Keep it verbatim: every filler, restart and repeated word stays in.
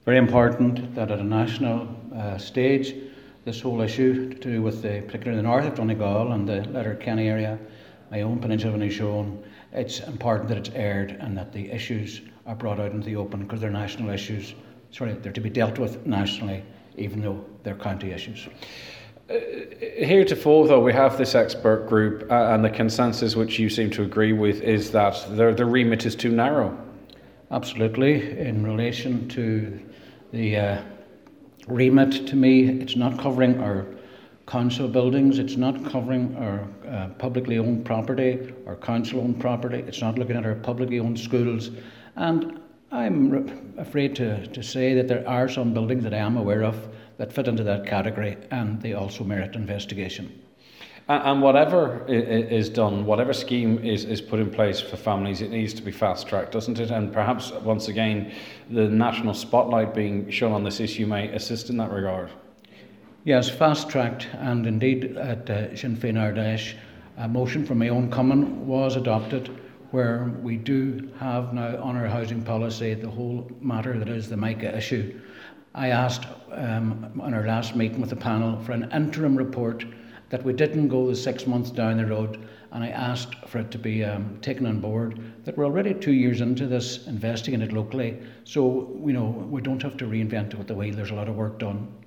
Very important that at a national uh, stage, this whole issue to do with the, particularly the north of Donegal and the Letterkenny area, my own Peninsula of Inishowen, it's important that it's aired and that the issues are brought out into the open, because they're national issues. Sorry, they're to be dealt with nationally, even though they're county issues. Uh, heretofore, though, we have this expert group, uh, and the consensus which you seem to agree with is that the, the remit is too narrow. Absolutely. In relation to the uh, remit, to me, it's not covering our council buildings, it's not covering our uh, publicly owned property, our council owned property, it's not looking at our publicly owned schools. And I'm re- afraid to, to say that there are some buildings that I am aware of that fit into that category, and they also merit investigation. And whatever is done, whatever scheme is, is put in place for families, it needs to be fast-tracked, doesn't it? And perhaps, once again, the national spotlight being shown on this issue may assist in that regard. Yes, fast-tracked, and indeed at uh, Sinn Féin Ardash, a motion from my own coming was adopted, where we do have now on our housing policy the whole matter that is the MICA issue. I asked um, on our last meeting with the panel for an interim report, that we didn't go the six months down the road, and I asked for it to be um, taken on board, that we're already two years into this, investigating it locally, so you know we don't have to reinvent it with the wheel. There's a lot of work done.